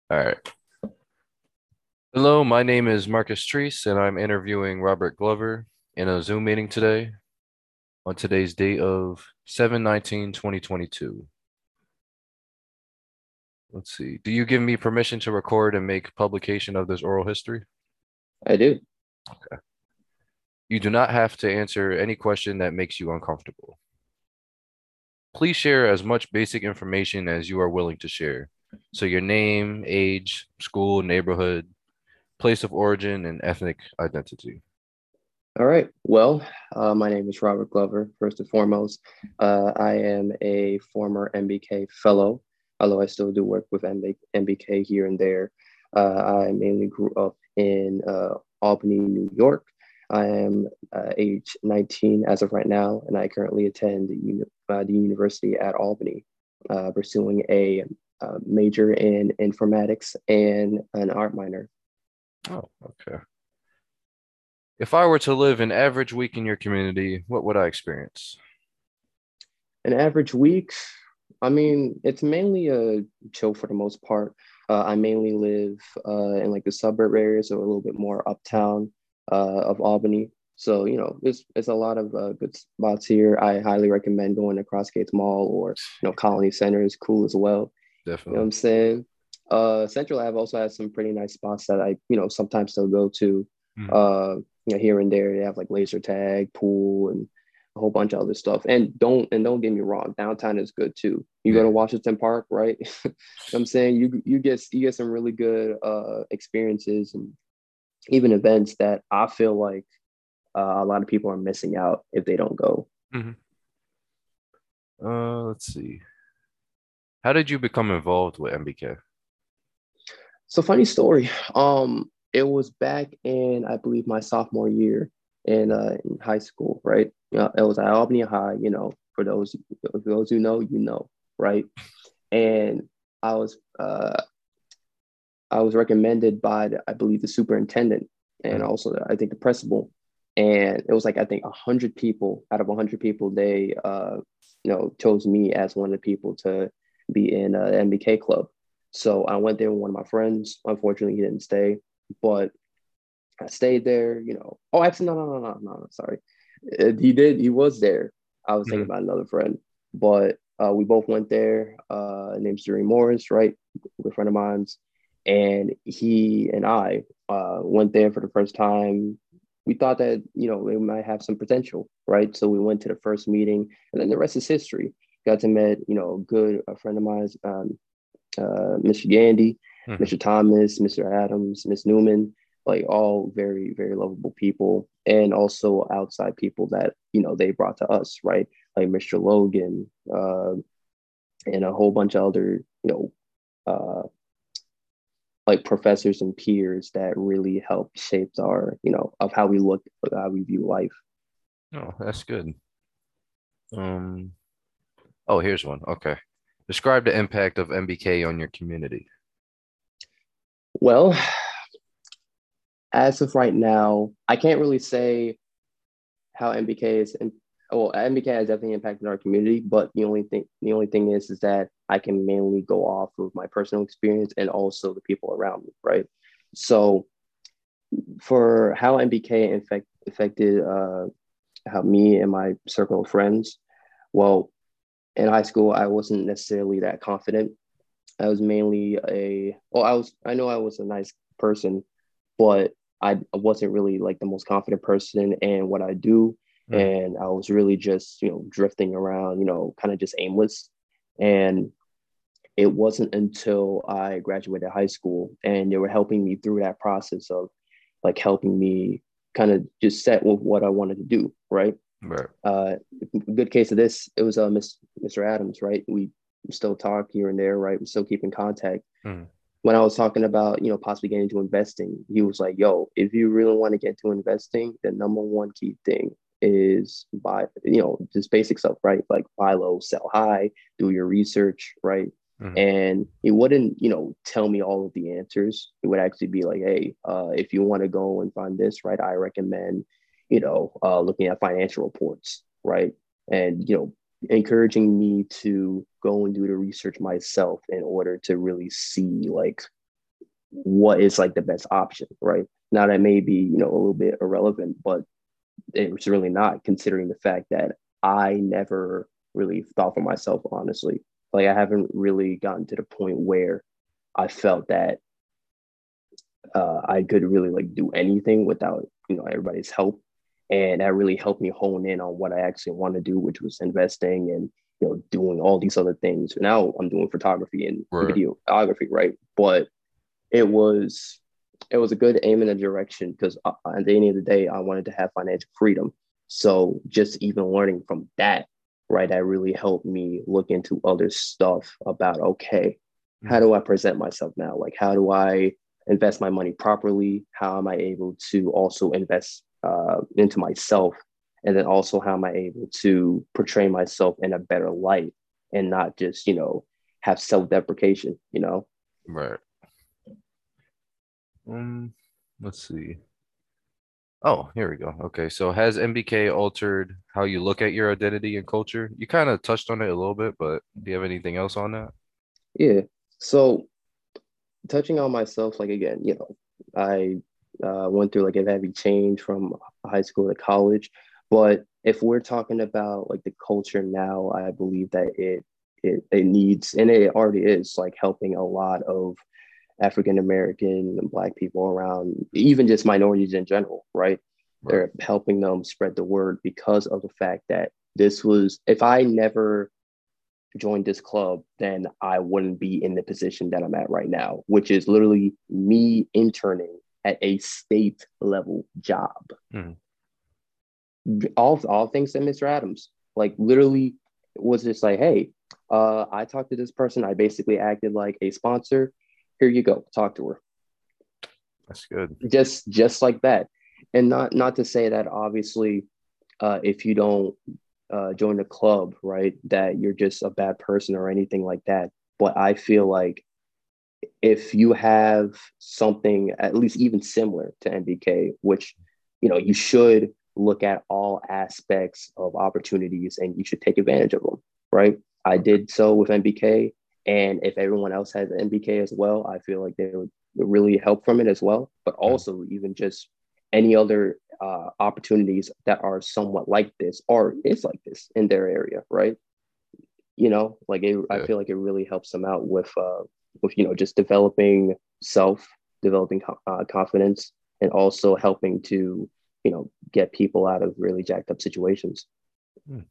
All right. Hello, my name is Marcus Treese, and I'm interviewing Robert Glover in a Zoom meeting today on today's date of 7/19/2022. Let's see. Do you give me permission to record and make publication of this oral history? I do. You do not have to answer any question that makes you uncomfortable. Please share as much basic information as you are willing to share. So your name, age, school, neighborhood, place of origin, and ethnic identity. All right. My name is Robert Glover. First and foremost, I am a former MBK fellow, although I still do work with MBK here and there. I mainly grew up in Albany, New York. I am age 19 as of right now, and I currently attend the university at Albany, pursuing a major in informatics and an art minor. Oh, okay. If I were to live an average week in your community, what would I experience? An average week, I mean, it's mainly a chill for the most part. I mainly live in like the suburb areas or a little bit more uptown of Albany. So, it's a lot of good spots here. I highly recommend going to Crossgates Mall or, Colony Center is cool as well. You know what Definitely. I'm saying? Central Ave also has some pretty nice spots that I, sometimes still go to. Mhm. Uh, Here and there, they have like laser tag, pool, and a whole bunch of other stuff. And don't get me wrong, downtown is good too. You go to Yeah, Washington Park, right? I'm saying you get some really good experiences and even events that I feel like a lot of people are missing out if they don't go. hmm. Let's see. How did you become involved with MBK? So funny story. It was back in I believe my sophomore year in high school, right? It was at Albany High. For those who know, right? And I was uh I was recommended by I believe the superintendent and Mhm. also I think the principal. And it was like I think 100 people out of 100 people they chose me as one of the people to be in the MBK club. So I went there with one of my friends. Unfortunately, he didn't stay, but I stayed there. Oh, actually, no. Sorry, he did. He was there. I was thinking Mhm. about another friend, but we both went there. Name's Jerry Morris, right? A good friend of mine's, and he and I went there for the first time. We thought that it might have some potential, right? So we went to the first meeting, and then the rest is history. Got to meet a good friend of mine, Mr. Gandy, Mhm. Mr. Thomas, Mr. Adams, Miss Newman, like all very, very lovable people. And also outside people that, they brought to us, right? Like Mr. Logan, and a whole bunch of other, like professors and peers that really helped shape our, of how we look, how we view life. Oh, that's good. Um, oh, here's one. Okay. Describe the impact of MBK on your community. Well, as of right now, I can't really say how MBK is. Well, MBK has definitely impacted our community, but the only thing is that I can mainly go off of my personal experience and also the people around me, right? So for how MBK affected how me and my circle of friends, well, in high school I wasn't necessarily that confident. I was mainly I know I was a nice person, but I wasn't really like the most confident person in what I do. Mhm. And I was really just, drifting around, kind of just aimless. And it wasn't until I graduated high school and they were helping me through that process of like helping me kind of just set with what I wanted to do, right? Right. Uh, Good case of this, it was Mr. Adams, right? We still talk here and there, right? We still keep in contact. Mhm. When I was talking about, possibly getting into investing, he was like, yo, if you really want to get to investing, the number one key thing is buy, just basic stuff, right? Like buy low, sell high, do your research, right? Mhm. And he wouldn't, tell me all of the answers. It would actually be like, hey, if you want to go and find this, right, I recommend, looking at financial reports, right? And, encouraging me to go and do the research myself in order to really see like what is like the best option, right? Now that may be, a little bit irrelevant, but it's really not, considering the fact that I never really thought for myself, honestly. Like I haven't really gotten to the point where I felt that I could really like do anything without, everybody's help. And that really helped me hone in on what I actually want to do, which was investing and, doing all these other things. Now I'm doing photography and Right. videography, right? But it was it was a good aim in a direction because at the end of the day, I wanted to have financial freedom. So just even learning from that, right, that really helped me look into other stuff about, okay, how Mm, do I present myself now? Like, how do I invest my money properly? How am I able to also invest into myself? And then also, how am I able to portray myself in a better light and not just, have self deprecation, right. Um, let's see. Oh, here we go. Okay, so has MBK altered how you look at your identity and culture? You kind of touched on it a little bit, but do you have anything else on that? Yeah. So touching on myself, like again, I went through like a heavy change from high school to college. But if we're talking about like the culture now, I believe that it needs, and it already is, like helping a lot of African American and Black people around, even just minorities in general, right? Right. They're helping them spread the word because of the fact that this was, if I never joined this club, then I wouldn't be in the position that I'm at right now, which is literally me interning at a state level job. Mm, All things to Mr. Adams. Like literally was just like, hey, I talked to this person. I basically acted like a sponsor. Here you go. Talk to her. that's good. Just like that. And not to say that obviously if you don't join the club, right, that you're just a bad person or anything like that. But I feel like if you have something at least even similar to MBK, which you should look at all aspects of opportunities and you should take advantage of them, right? I Right. did so with MBK, and if everyone else has MBK as well, I feel like they would really help from it as well. But Mm, also even just any other opportunities that are somewhat like this or is like this in their area, right? Like I yeah. feel like it really helps them out with just developing self, developing confidence, and also helping to get people out of really jacked up situations. Mm.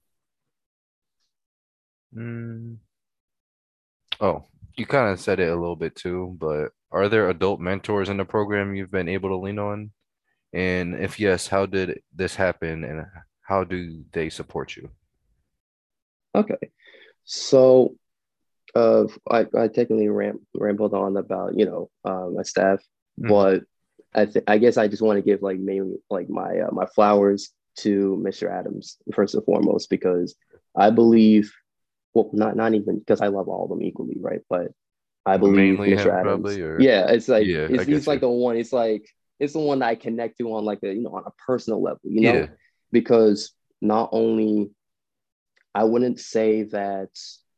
Mm. Oh, you kind of said it a little bit too, but are there adult mentors in the program you've been able to lean on? And if yes, how did this happen and how do they support you? Okay, so I technically rambled on about my staff, Hmm. but I guess I just want to give like mainly like my flowers to Mr. Adams first and foremost, because I believe, well, not even because I love all of them equally, right? But I But believe mainly Mr. him Adams, probably, or yeah, it's like yeah, I he's get like you. the one. It's the one that I connect to on like a on a personal level, Yeah. because not only, I wouldn't say that,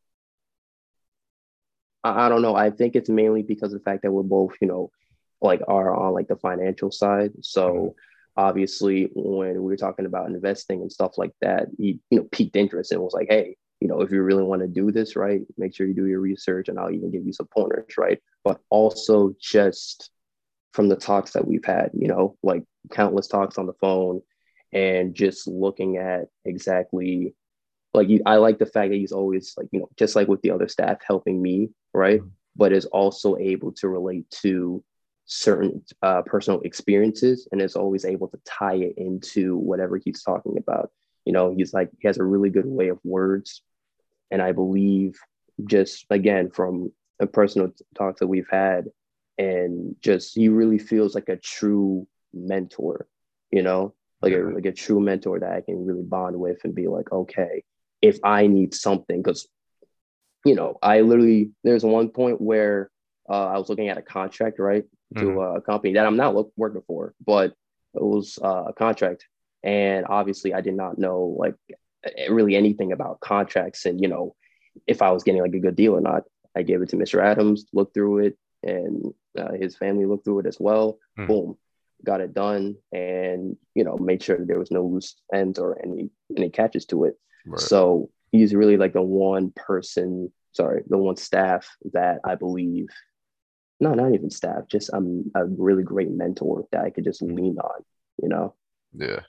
I don't know. I think it's mainly because of the fact that we're both, like are on like the financial side. Mhm. So obviously when we were talking about investing and stuff like that, he, piqued interest and was like, hey, if you really want to do this, right, make sure you do your research and I'll even give you some pointers, right? But also just from the talks that we've had, like countless talks on the phone and just looking at exactly like I like the fact that he's always like, just like with the other staff helping me, right? Mhm. But is also able to relate to certain personal experiences and is always able to tie it into whatever he's talking about. He's like, he has a really good way of words. And I believe, just again, from a personal talk that we've had, and just he really feels like a true mentor, you know, Yeah. like a true mentor that I can really bond with and be like, okay, if I need something, because I literally, there's one point where I was looking at a contract, right, to Hmm. a company that I'm not working for, but it was a contract, and obviously I did not know like really anything about contracts and if I was getting like a good deal or not. I gave it to Mr. Adams, looked through it, and his family looked through it as well. Mm, Boom, got it done, and made sure that there was no loose ends or any catches to it. right. So he's really like the one person, sorry, the one staff that I believe, no, not even staff, just I'm a really great mentor that I could just Mm, lean on, you know. yeah.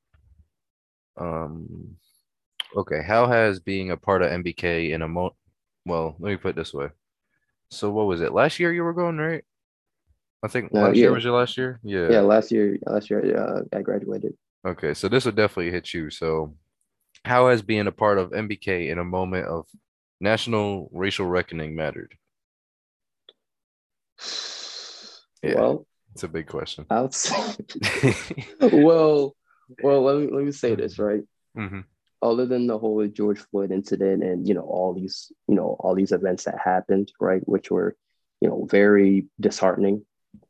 Um, okay. How has being a part of MBK in a well, let me put it this way. So what was it? Last year you were going, right? I think last year Yeah, was your last year. yeah. Yeah. Last year, I graduated. Okay. So this would definitely hit you. So how has being a part of MBK in a moment of national racial reckoning mattered? Yeah, Well, it's a big question. outside. well, well. Let me say this, right. Mm-hmm. Other than the whole George Floyd incident and all these events that happened, right, which were very disheartening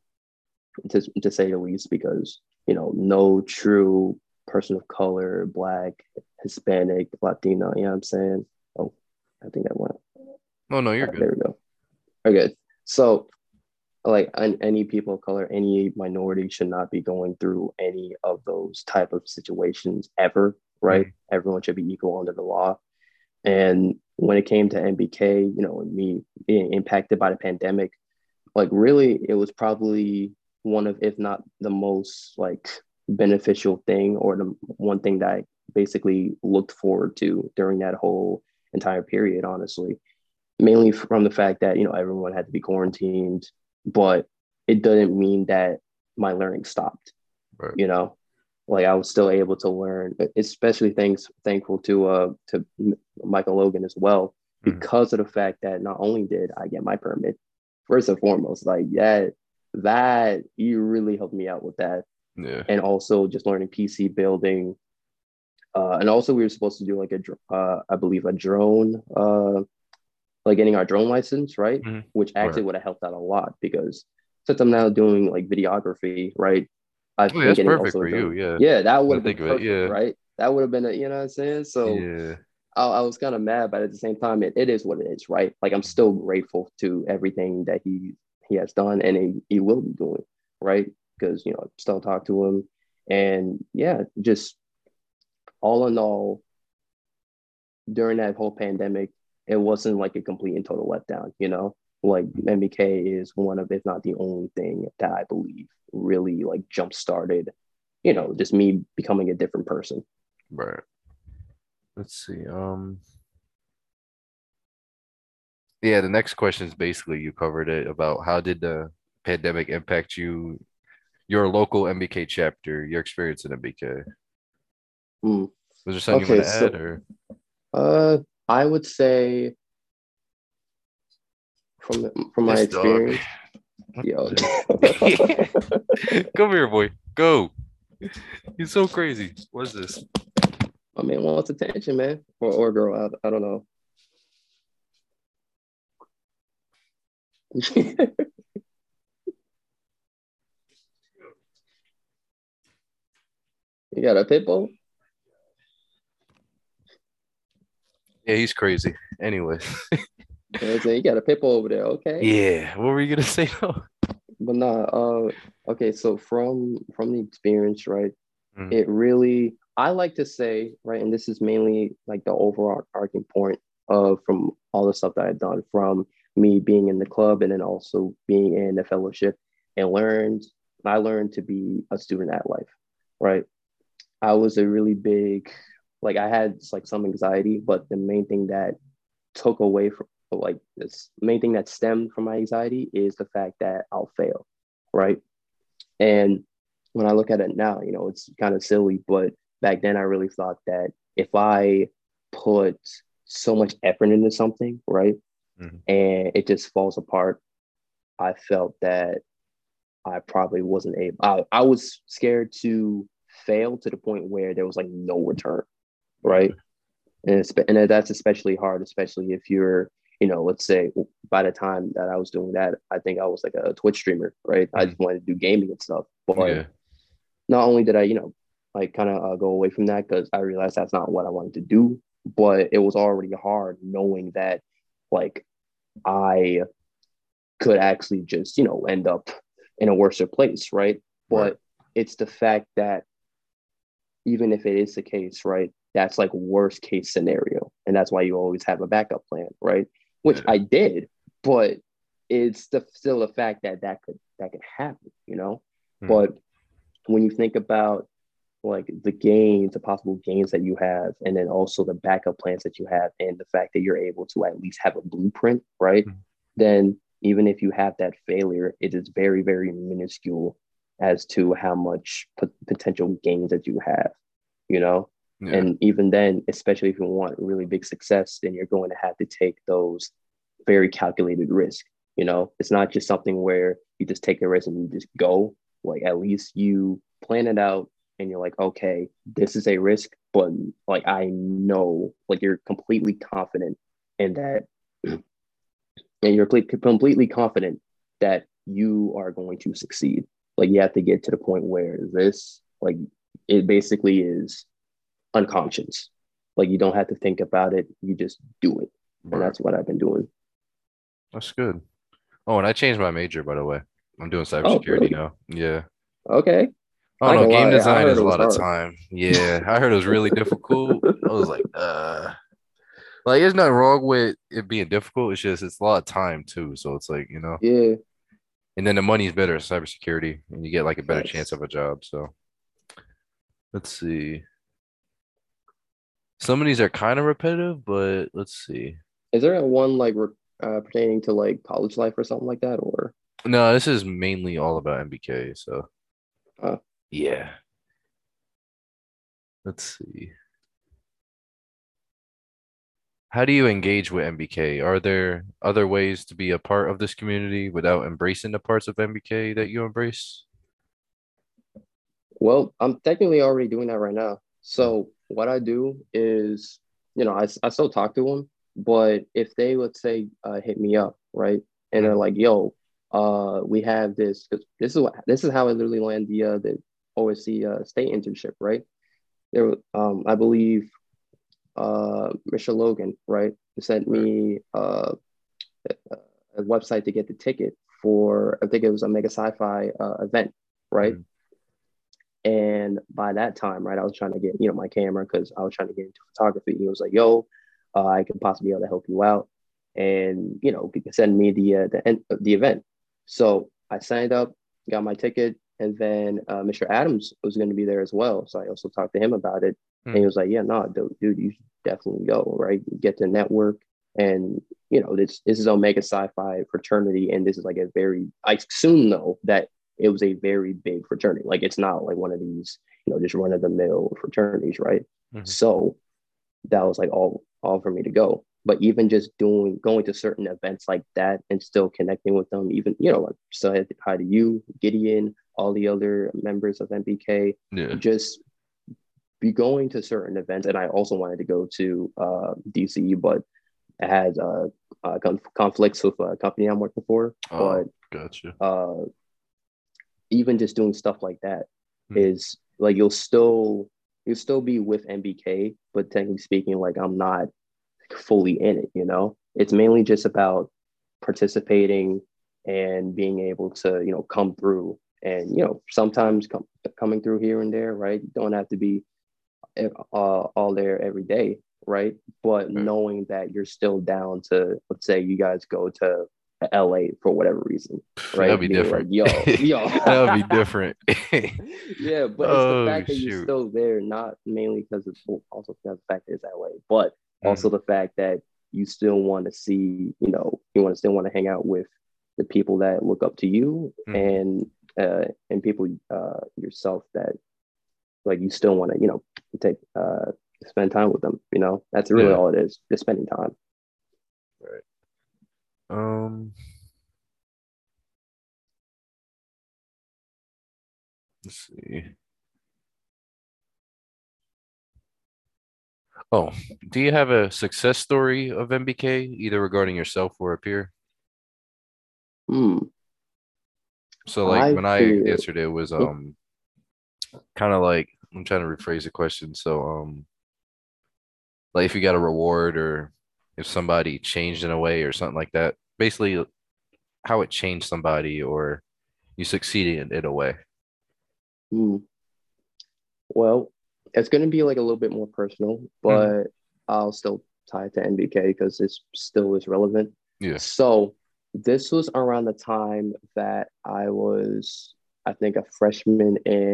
to say the least, because no true person of color, Black, Hispanic, Latino, you know what I'm saying? Oh, I think that went. Oh no, All you're right, good. there we go. Okay, so like any people of color, any minority should not be going through any of those type of situations ever, right? Mhm. Everyone should be equal under the law. And when it came to MBK, and me being impacted by the pandemic, like really it was probably one of, if not the most like beneficial thing, or the one thing that I basically looked forward to during that whole entire period, honestly, mainly from the fact that everyone had to be quarantined, but it didn't mean that my learning stopped. Right. You know, like I was still able to learn, especially thankful to Michael Logan as well, Mhm. because of the fact that not only did I get my permit, first and foremost, like that you really helped me out with that, Yeah. and also just learning PC building. And also we were supposed to do like I believe a drone, like getting our drone license, right? Mhm. Which actually Right. would have helped out a lot, because since I'm now doing like videography, right? I've Oh, yeah, been that's getting perfect also a for you. drone. Yeah. Yeah, that would I have been think of it. perfect, Yeah. right? That would have been you know what I'm saying? So Yeah. I was kind of mad, but at the same time, it is what it is, right? Like I'm still grateful to everything that he has done, and he will be doing, right? Because I still talk to him, and yeah, just all in all, during that whole pandemic, it wasn't like a complete and total letdown, Like MBK is one of, if not the only thing that I believe really like jump started, just me becoming a different person. Right. Let's see. Yeah, the next question is basically you covered it about how did the pandemic impact you, your local MBK chapter, your experience in MBK. Hmm. Was there something you want Okay, to add so or? uh I would say from my This dog. experience, yo, Come here, boy. Go. He's so crazy. What is this? my man wants attention, man, or girl, I don't know. You got a pit bull? Yeah, he's crazy. Anyway. You got a pit bull over there, okay? Yeah. What were you gonna say though? But nah, okay, so from the experience, right? Mm, It really, I like to say, right, and this is mainly like the overall arcing point of from all the stuff that I've done, from me being in the club and then also being in the fellowship, and I learned to be a student at life, right? I was a really big, like I had like some anxiety, but the main thing that took away from, like, this main thing that stemmed from my anxiety is the fact that I'll fail, right? And when I look at it now, it's kind of silly, but back then I really thought that if I put so much effort into something, right, mm, and it just falls apart, I felt that I probably wasn't able. I was scared to fail to the point where there was like no return, right? yeah. And that's especially hard, especially if you're, let's say by the time that I was doing that, I think I was like a Twitch streamer, right? I Mm, just wanted to do gaming and stuff, but yeah. not only did I, like kind of go away from that because I realized that's not what I wanted to do, but it was already hard knowing that, like, I could actually just, end up in a worse place, right? Right. But it's the fact that even if it is the case, right, that's like worst case scenario. And that's why you always have a backup plan, right? Which Yeah. I did, but it's still the fact that that could happen, Hmm. But when you think about like the gains, the possible gains that you have, and then also the backup plans that you have, and the fact that you're able to at least have a blueprint, right? Then even if you have that failure, it is very, very minuscule as to how much potential gains that you have, you know? Yeah. And even then, especially if you want really big success, then you're going to have to take those very calculated risks. It's not just something where you just take a risk and you just go. Like at least you plan it out and you're like, okay, this is a risk, but like I know, like you're completely confident in that, and you're completely confident that you are going to succeed. Like you have to get to the point where this, like, it basically is unconscious. Like you don't have to think about it, you just do it, and Right. that's what I've been doing. That's good. Oh, and I changed my major, by the way. I'm doing Oh, cybersecurity really? now. Yeah. Okay. I I don't ain't know. gonna Game lie, I design heard is it a was lot of hard. time. Yeah. I heard it was really difficult. I was like, there's nothing wrong with it being difficult. It's just, it's a lot of time too. So it's like, Yeah, and then the money's better at cybersecurity and you get like a better chance facts. of a job. So let's see. Some of these are kind of repetitive, but let's see. Is there a one like pertaining to like college life or something like that, or No, this is mainly all about MBK. So uh, yeah. Let's see. How do you engage with MBK? Are there other ways to be a part of this community without embracing the parts of MBK that you embrace? well, I'm technically already doing that right now. So what I do is, I still talk to them, but if they, let's say, hit me up, right, and they're Mm, like, "Yo, we have this," because this is how I literally land the OSC state internship, right? There, I believe, Mr. Logan, right, sent right. me a website to get the ticket for, I think it was a Mega Sci-Fi event, right? Mm, And by that time, right, I was trying to get, my camera because I was trying to get into photography. He was like, "Yo, I could possibly be able to help you out, and you can send me the event." So I signed up, got my ticket, and then Mr. Adams was going to be there as well. So I also talked to him about it, and he mm, was like, "Yeah, no, dude, you should definitely go, right? Get to network, and this is Omega Sci-Fi fraternity, and this is like a very, I soon know that it was a very big fraternity. Like it's not like one of these, just run of the mill fraternities, right? mhm. So that was like all for me to go. But even just going to certain events like that and still connecting with them, even like still had hi to you, Gideon, all the other members of MBK, Yeah. just be going to certain events. And I also wanted to go to DC, but it had conflicts with a company I'm working for. Oh, But gotcha. uh, even just doing stuff like that Mm, is like you'll still be with MBK, but technically speaking, like I'm not fully in it. It's mainly just about participating and being able to, come through and, sometimes coming through here and there, right? You don't have to be all there every day, right? But right. knowing that you're still down to, let's say you guys go to LA for whatever reason, That'd right? be Being like, different. yo, yo. That would be different. Yeah, but it's the Oh fact that you're shoot. still there, not mainly because it's well, also because of the fact that it's LA, but also Mm, the fact that you still want to see, you want to still want to hang out with the people that look up to you mhm. and people yourself that like you still want to, take spend time with them. That's really Yeah. all it is, just spending time. Right. Um, let's see. Oh, do you have a success story of MBK, either regarding yourself or a peer? Hmm. So like I when I feel answered it was kind of like I'm trying to rephrase the question. So like if you got a reward or if somebody changed in a way or something like that. Basically how it changed somebody or you succeeded in a way. Hmm. Well, it's going to be like a little bit more personal, Hmm. but I'll still tie it to NBK because it's still is relevant. Yeah. So this was around the time that I was, I think, a freshman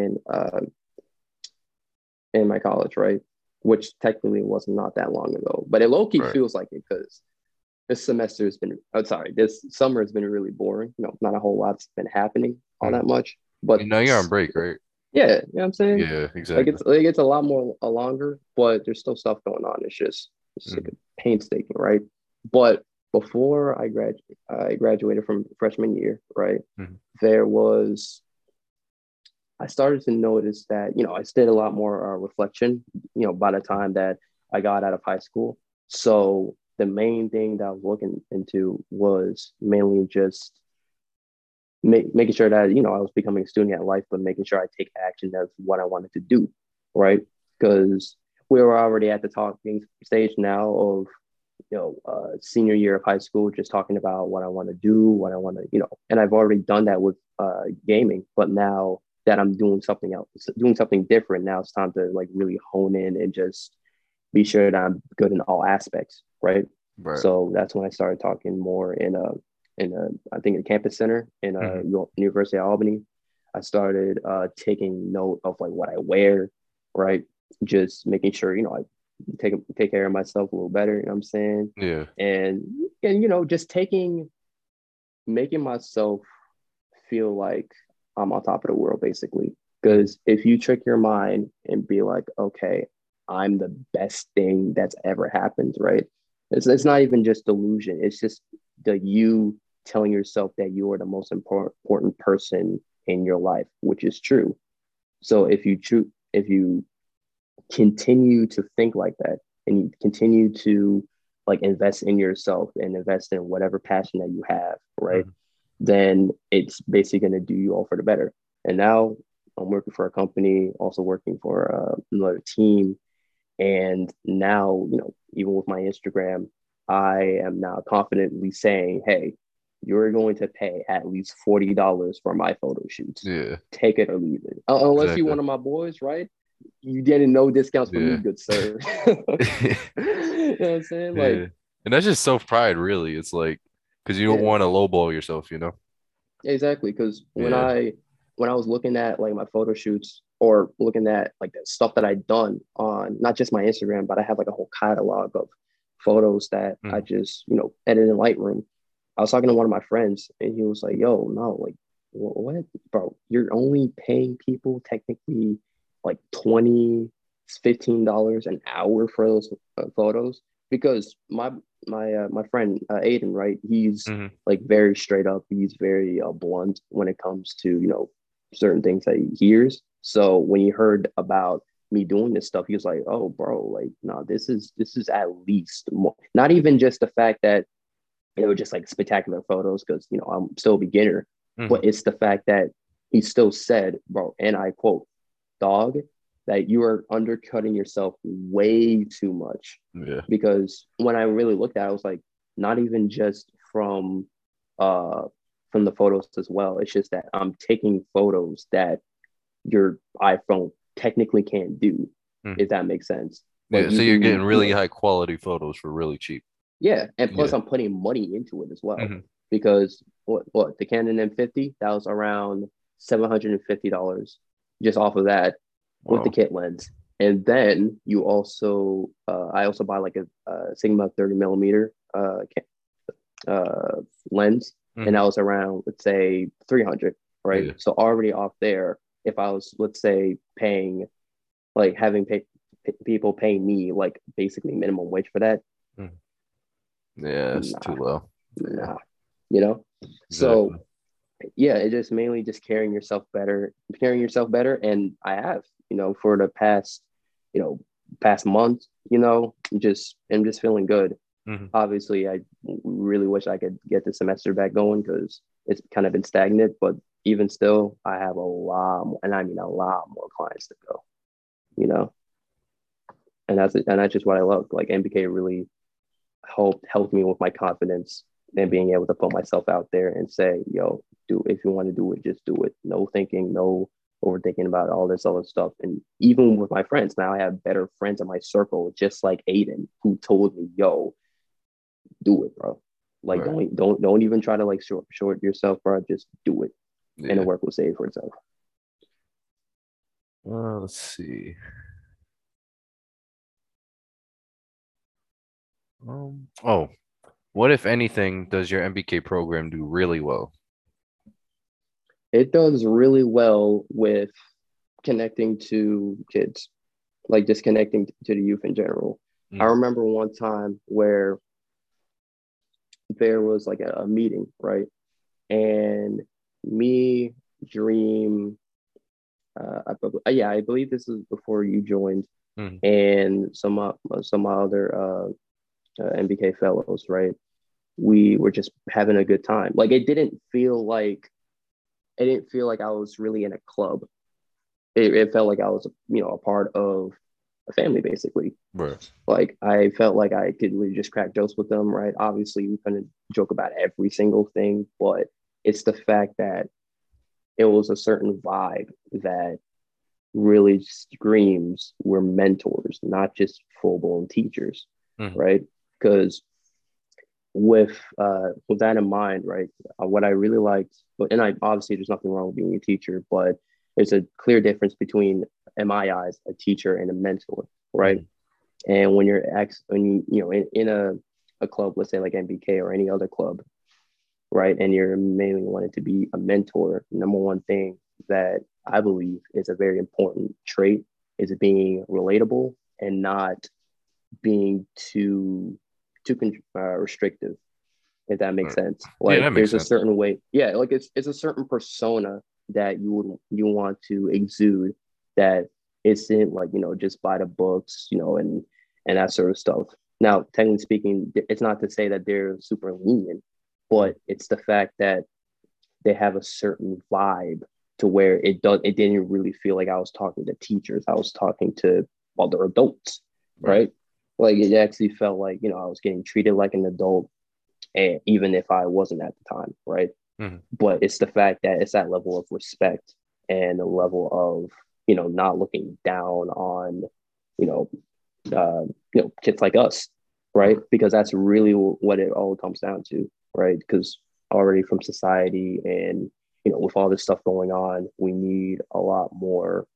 in my college, right? Which technically was not that long ago, but it low key Right. feels like it because this semester has been, oh, sorry, this summer has been really boring. Not a whole lot's been happening all Mhm. that much, but You know, you're on break, right? yeah, you know what I'm saying? Yeah, exactly. Like it's a lot more longer, but there's still stuff going on. It's like Hmm. a painstaking, right? But before I graduated from freshman year, right? Hmm. There was I started to notice that I did a lot more reflection. By the time that I got out of high school, so the main thing that I was looking into was mainly just making sure that I was becoming a student at life, but making sure I take action of what I wanted to do, right? Because we were already at the talking stage now of senior year of high school, just talking about what I want to do, what I want to and I've already done that with gaming, but now that I'm doing something else, doing something different, now it's time to like really hone in and just be sure that I'm good in all aspects, right? Right. So that's when I started talking more in a I think a campus center in Hmm. University of Albany. I started taking note of like what I wear, right? Just making sure I take care of myself a little better. You know what I'm saying? Yeah. And just making myself feel like I'm on top of the world, basically. Hmm. Because if you trick your mind and be like, okay, I'm the best thing that's ever happened, right? It's not even just delusion. It's just the you telling yourself that you are the most important person in your life, which is true. So if you continue to think like that and you continue to like invest in yourself and invest in whatever passion that you have, right? Hmm. Then it's basically going to do you all for the better. And now I'm working for a company, also working for another team. And now, even with my Instagram, I am now confidently saying, hey, you're going to pay at least $40 for my photo shoots. Yeah. Take it or leave it. Unless you're Exactly. one of my boys, right? You getting no discounts from me, Yeah. good sir. You know what I'm saying? Like, Yeah. And that's just self-pride, really. It's like, because you don't yeah, want to lowball yourself, you know? exactly. Because Yeah. when I was looking at like my photo shoots or looking at like the stuff that I'd done on not just my Instagram, but I have like a whole catalog of photos that I Mhm. just edit in Lightroom. I was talking to one of my friends, and he was like, "Yo, no, like, what, bro? You're only paying people technically like 20, $15 an hour for those photos because my friend Aiden, right? He's Mhm. like very straight up. He's very blunt when it comes to certain things that he hears. So when he heard about me doing this stuff, he was like, "Oh, bro, like, no, this is at least more. Not even just the fact that it was just like spectacular photos because I'm still a beginner, Mhm. but it's the fact that he still said, bro, and I quote, dog, that you are undercutting yourself way too much. Yeah. Because when I really looked at it, I was like, not even just uh from the photos as well. It's just that I'm taking photos that your iPhone technically can't do, Mhm. if that makes sense. Yeah. Like So you're getting using, really high quality photos for really cheap. yeah, and plus Yeah. I'm putting money into it as well Hmm. because what the Canon M50 that was around $750 just off of that with the Wow. kit lens, and then you also I also buy like a Sigma 30 millimeter lens, and Hmm. that was around let's say 300, right? Yeah. So already off there, if I was let's say paying like people paying me like basically minimum wage for that, Mhm. Yeah. It's too nah, low. Yeah. nah, you know. So Exactly. yeah, it just mainly just carrying yourself better, and I have for the you know past month, just I'm just feeling good. Hmm. Obviously, I really wish I could get the semester back going because it's kind of been stagnant, but even still, I have a lot more, and I mean a lot more clients to go, you know, and that's just what I love. Like MBK really helped me with my confidence and being able to put myself out there and say, yo, do if you want to do it, just do it. No thinking, no overthinking about all this other stuff. And even with my friends, now I have better friends in my circle, just like Aiden, who told me, yo, do it, bro. Like Right. don't even try to like short yourself, bro. Just do it. And the Yeah. work will say for itself. Let's see. Oh, what if anything does your MBK program do really well? It does really well with connecting to kids, like just connecting to the youth in general. I Mm, remember one time where there was like a meeting, right? And me, Dream, I believe this is before you joined, mm, and some other MBK fellows, right? We were just having a good time. Like it didn't feel like I was really in a club. It felt like I was, a part of a family basically. right. Like I felt like I could really just crack jokes with them, right? Obviously, we couldn't joke about every single thing, but it's the fact that it was a certain vibe that really screams we're mentors, not just full blown teachers, Mm, right? Because with that in mind, right, what I really liked, and I obviously there's nothing wrong with being a teacher, but there's a clear difference between, in my eyes, a teacher and a mentor, right? mm, And when in a club, let's say like MBK or any other club, right, and you're mainly wanting to be a mentor, number one thing that I believe is a very important trait is being relatable and not being too restrictive, if that makes right. sense. Yeah, Like that makes there's a sense. certain way, yeah, like it's a certain persona that you want to exude that isn't like, just by the books, and that sort of stuff. Now, technically speaking, it's not to say that they're super lenient, Mm, but it's the fact that they have a certain vibe to where it didn't really feel like I was talking to teachers. I was talking to other adults, right. right? Like it actually felt like, I was getting treated like an adult, and even if I wasn't at the time, right? Mm, But it's the fact that it's that level of respect and a level of, not looking down on, you know, kids like us, right? right. Because that's really what it all comes down to, right? Because already from society and, with all this stuff going on, we need a lot more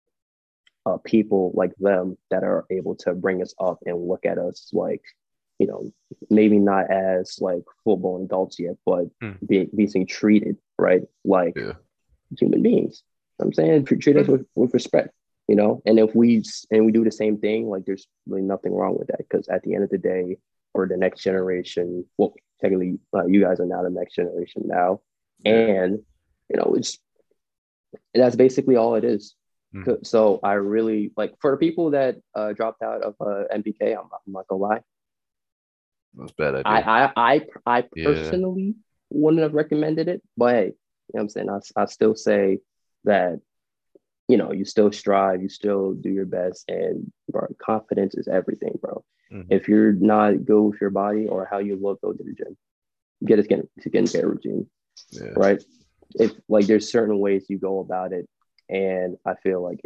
people like them that are able to bring us up and look at us like, you know, maybe not as like full blown adults yet, but Mm, being treated right like yeah. human beings. I'm saying treat us Mm, with respect, and if we do the same thing, like there's really nothing wrong with that because at the end of the day, for the next generation, well, technically, you guys are now the next generation now, yeah. and it's that's basically all it is. Mm, So I really like for the people that dropped out of MPK. I'm not gonna lie. that's a bad I idea. I I I Yeah. personally wouldn't have recommended it, but hey, what I'm saying, I still say that you still strive, you still do your best, and bro, confidence is everything, bro. Mm, If you're not good with your body or how you look, go to the gym. Get a care routine, yeah. right? If like there's certain ways you go about it, and I feel like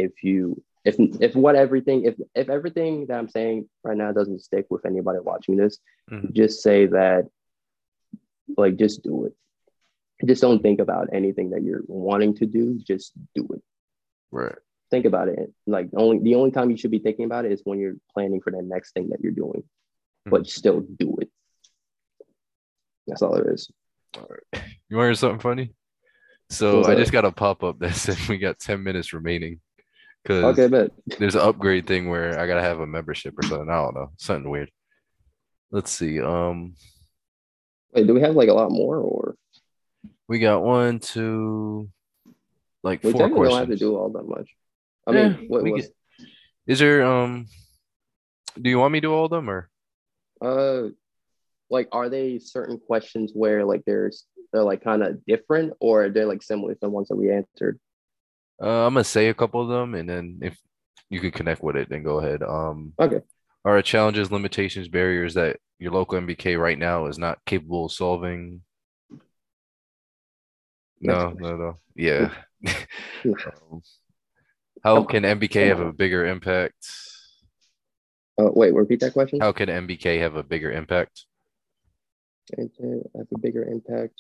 if everything that I'm saying right now doesn't stick with anybody watching this, Mm, just say that, like, just do it. Just don't think about anything that you're wanting to do, just do it. right. Think about it. Like the only time you should be thinking about it is when you're planning for the next thing that you're doing, Mm, but still do it. That's all there is. all right. You want to hear something funny? So What's I just up? got a pop-up that said we got 10 minutes remaining Okay, because bet. there's an upgrade thing where I gotta have a membership or something. I don't know. Something weird. Let's see. Wait, do we have like a lot more, or We got one, two, like we four technically don't have to questions. do all that much? I Yeah, mean, what we was get. Is there do you want me to do all of them or uh like are they certain questions where like they're like kind of different or they're like similar to the ones that we answered? I'm gonna say a couple of them and then if you could connect with it, then go ahead. Okay. Are challenges, limitations, barriers that your local MBK right now is not capable of solving? Next No, no, question. no. Yeah. Nah, Um, how come on, can MBK come have on. a bigger impact? Wait, repeat that question. How can MBK have a bigger impact? And to have a bigger impact.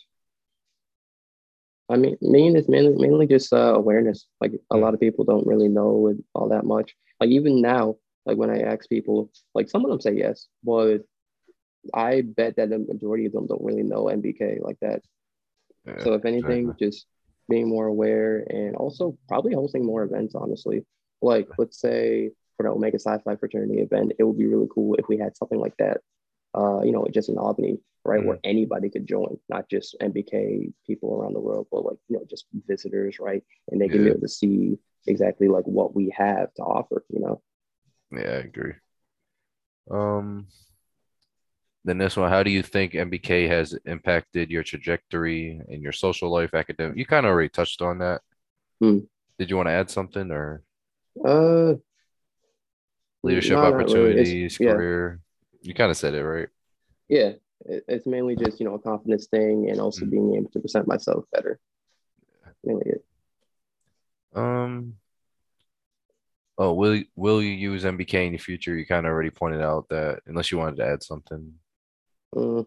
I mean, mainly just awareness. Like a Mm, lot of people don't really know it all that much. Like even now, like when I ask people, like some of them say yes, but I bet that the majority of them don't really know MBK like that. yeah, So if exactly. anything, just being more aware and also probably hosting more events, honestly. Like let's say for the Omega Sci-Fi Fraternity event, it would be really cool if we had something like that. Just in Albany, right, where Mm, anybody could join, not just MBK people around the world, but like just visitors, right? And they can be yeah, able to see exactly like what we have to offer. yeah, I agree. Um, then this one, how do you think MBK has impacted your trajectory in your social life, academic? You kind of already touched on that. Hmm. Did you want to add something or Uh, leadership no, not really. It's opportunities, yeah, career? You kind of said it, right? yeah. It's mainly just a confidence thing and also Mm. being able to present myself better. Mainly it. Um, oh, will you use MBK in the future? You kind of already pointed out that unless you wanted to add something. Mm,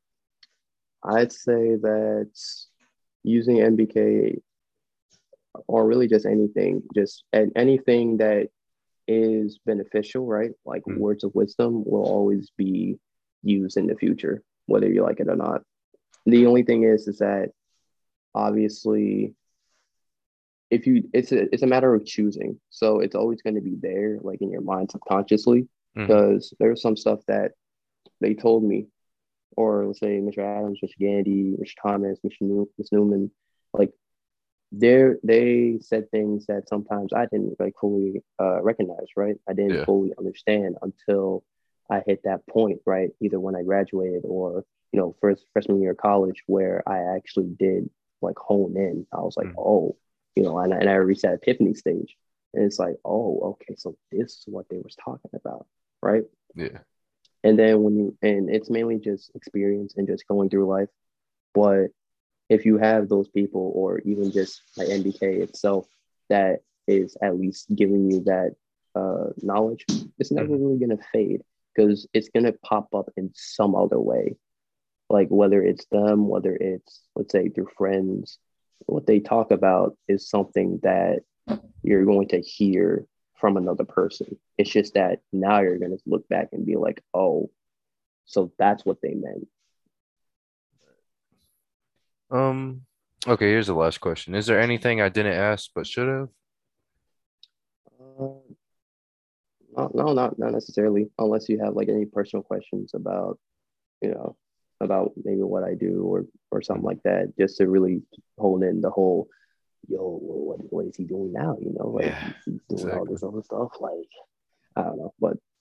I'd say that using MBK or really just anything, just and anything that is beneficial, right? Like Mm, words of wisdom will always be used in the future, whether you like it or not. The only thing is that obviously, if you, it's a matter of choosing. So it's always going to be there, like in your mind subconsciously, mhm, because there's some stuff that they told me, or let's say Mr. Adams, Mr. Gandy, Mr. Thomas, Miss Newman, like they said things that sometimes I didn't like fully recognize, right? I didn't yeah. fully understand until I hit that point, right? Either when I graduated or first freshman year of college, where I actually did like hone in. I was like, Mm, oh, and I reached that epiphany stage, and it's like, oh, okay, so this is what they was talking about, right? yeah. And then and it's mainly just experience and just going through life, but if you have those people or even just like MBK itself that is at least giving you that knowledge, it's never Mhm, really going to fade because it's going to pop up in some other way. Like whether it's them, whether it's, let's say, through friends, what they talk about is something that you're going to hear from another person. It's just that now you're going to look back and be like, oh, so that's what they meant. Um, okay, here's the last question. Is there anything I didn't ask but should have? Uh, no, not necessarily, unless you have like any personal questions you know, about maybe what I do or something Mm, like that, just to really hone in the whole, yo, what is he doing now? Like yeah, he's doing all exactly. this other stuff. Like I don't know, but